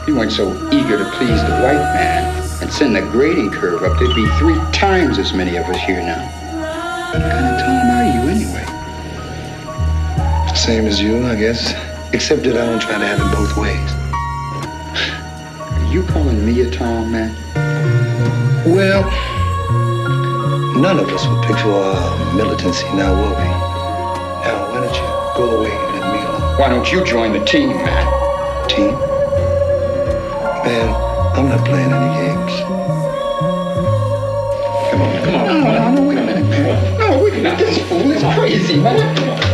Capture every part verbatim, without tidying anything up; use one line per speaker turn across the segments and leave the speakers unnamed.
you weren't so eager to please the white man and send the grading curve up, there'd be three times as many of us here now. What kind of Tom are you anyway?
Same as you, I guess. Except that I don't try to have it both ways.
Are you calling me a Tom, man?
Well, none of us would pick for our militancy now, will we? Now, why don't you go away and let me alone?
Why don't you join the team, man?
Team? Man, I'm not playing any games.
Come on, come on. No, no, no, wait a minute, man. No, wait a minute. This fool is crazy, man. Come on.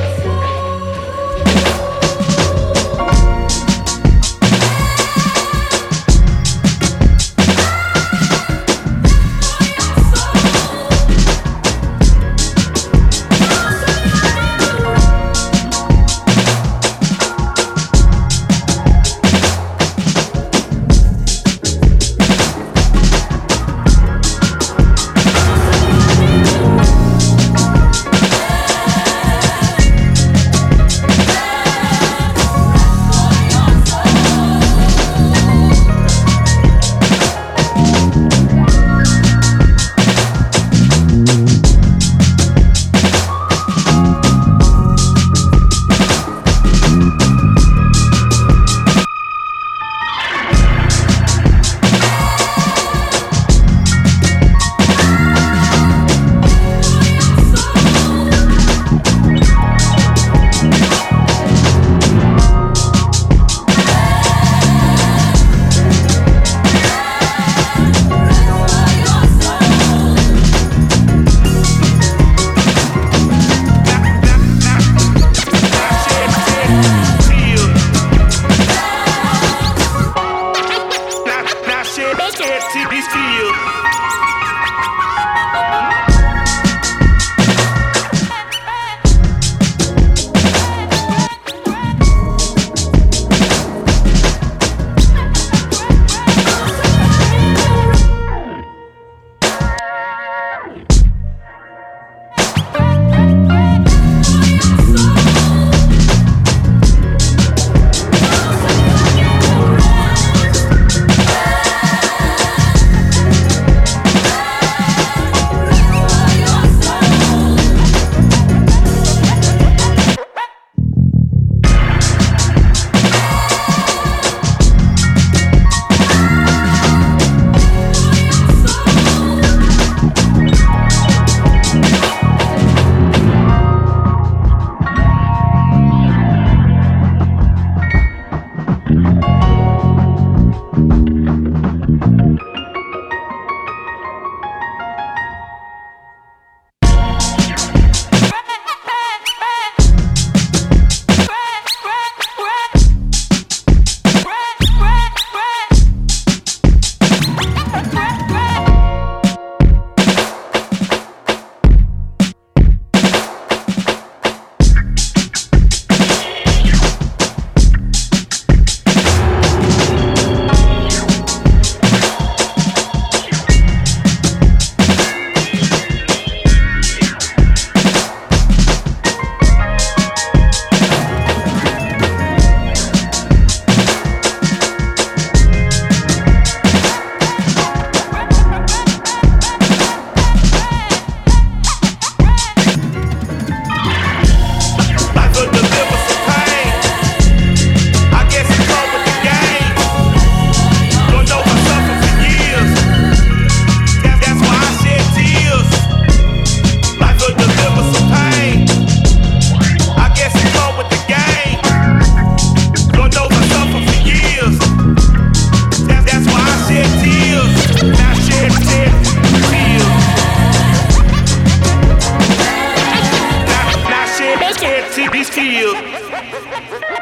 T V Steel.